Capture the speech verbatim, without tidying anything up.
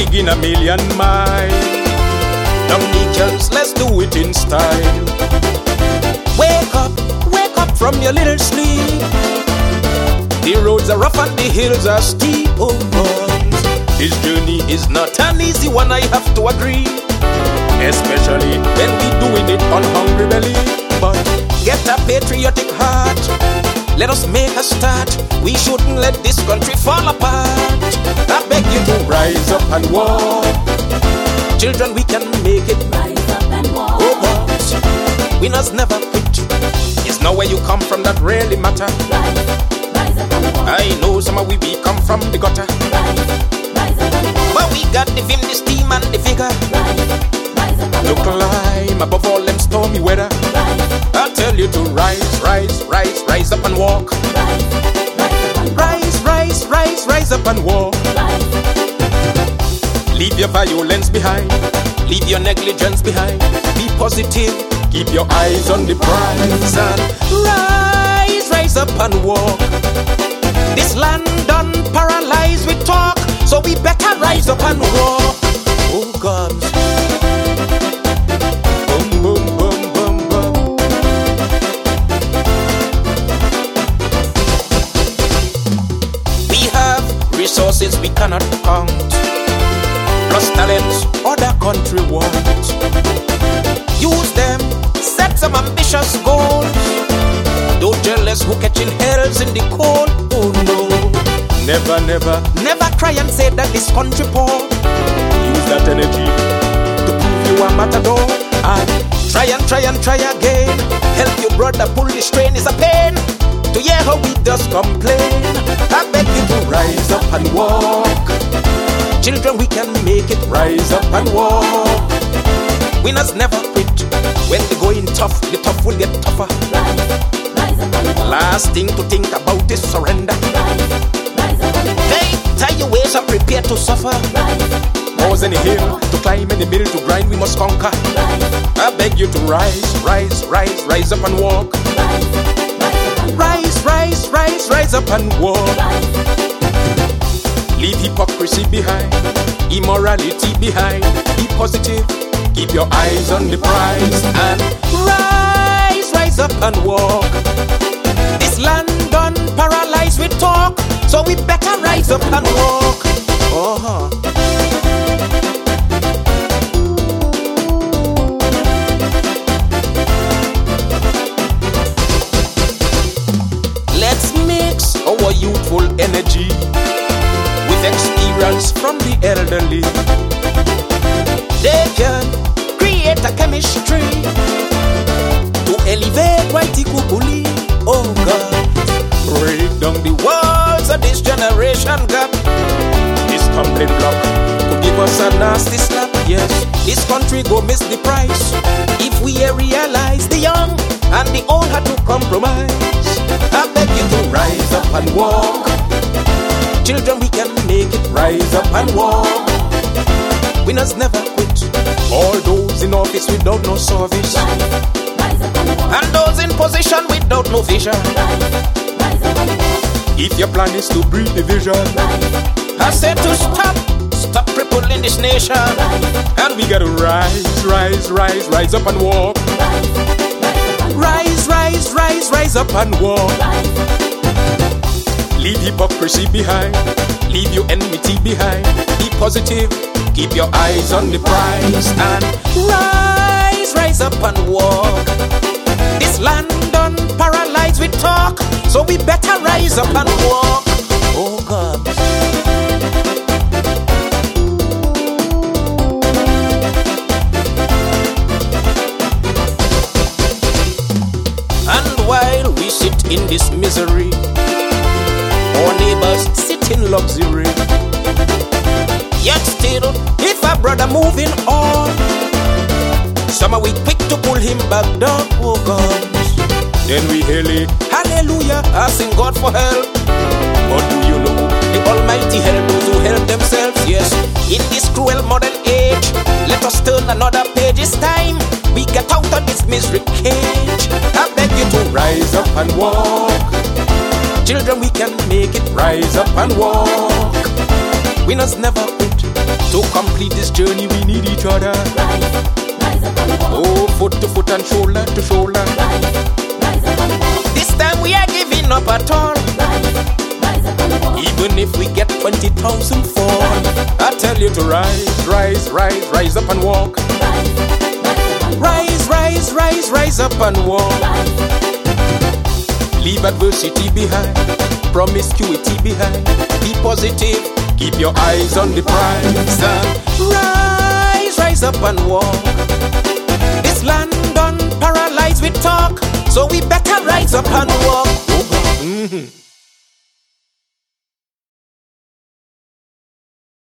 big in a million miles. Dominicans, let's do it in style. Wake up, wake up from your little sleep. The roads are rough and the hills are steep. Oh God, this journey is not an easy one, I have to agree. Especially when we doing it on hungry belly. But get a patriotic heart, let us make a start. We shouldn't let this country fall apart. I beg you to rise up and walk. Children, we can make it. Rise up and walk. Oh God, winners never quit. It's not where you come from that really matter. Rise, rise up and walk. I know some of we, we come from the gutter. Rise, rise up and walk. But we got the vim, the steam and the vigor. Rise, rise up and To walk. climb above all them stormy weather. Rise, I'll tell you to rise, rise, rise, rise up and walk. rise, rise up and walk. Rise, rise, rise, rise up and walk. Rise, Leave your violence behind, leave your negligence behind. Be positive, keep your eyes on the prize. And rise, rise up and walk. This land done paralyzed with talk, so we better rise up and walk. Oh God. Boom, boom, boom, boom, boom. We have resources we cannot count, plus talents other country want. Use them, set some ambitious goals. Don't jealous who catching hells in the cold. Oh no, never, never, never try and say that this country poor. Use that energy to prove you are matador. And try and try and try again. Help your brother pull the strain, is a pain. To hear how we just complain. I beg you to rise up and walk. Children, we can make it. Rise up and walk. Winners never quit. When the going tough, the tough will get tougher. rise, rise up and walk. Last thing to think about is surrender. Rise, rise up and walk. Hey, tie your waist and prepare to suffer. Rise, Pause any hill, to climb any mill, to grind we must conquer. rise, I beg you to rise, rise, rise, rise up and walk. rise, rise up and walk. Rise, rise, rise, rise up and walk. Rise, Leave hypocrisy behind, immorality behind. Be positive, keep your eyes on the prize. And rise, rise up and walk. This land done paralyzed with talk, so we better rise up and walk. Uh-huh. Let's mix our youthful energy with experience from the elderly. They can create a chemistry to elevate Whitey Kukuli. Oh God, break down the walls of this generation gap. This stumbling block to give us a nasty slap. Yes, this country go miss the price if we realize the young and the old had to compromise. I beg you to rise up and walk. Children, we can make it. Rise up and walk. Winners never quit. All those in office without no service, rise, rise up and walk. and those in position without no vision. Rise, rise up and walk. If your plan is to breed division, Rise, I said to stop, stop crippling this nation. And we gotta rise, rise, rise, rise up and walk. Rise, rise, rise, rise up and walk. Leave hypocrisy behind, leave your enmity behind. Be positive, keep your eyes on the prize. And rise, rise up and walk. This land done paralyzed with talk, so we better rise up and walk. Oh God. And while we sit in this misery, our neighbors sit in luxury. Yet still, if a brother moving on, some are we quick to pull him back down. Oh God. Then we hail it, hallelujah, asking God for help. But do you know, the Almighty help those who help themselves? Yes, in this cruel modern age, let us turn another page. It's time we get out of this misery cage. I beg you to rise up and walk. Children, we can make it. Rise up and walk. Winners never quit. To complete this journey, we need each other. Rise, rise up and walk. Oh, foot to foot and shoulder to shoulder. Rise, rise up and walk. This time we are giving up at all. Rise, rise up and walk. Even if we get twenty thousand fall, I tell you to rise, rise, rise, rise up and walk. Rise, rise up and walk. Rise, rise, rise, rise up and walk. Rise, Leave adversity behind, promiscuity behind. Be positive, keep your eyes on the prize. And rise, rise up and walk. This land done paralyzed with talk, so we better rise up and walk. Mm-hmm.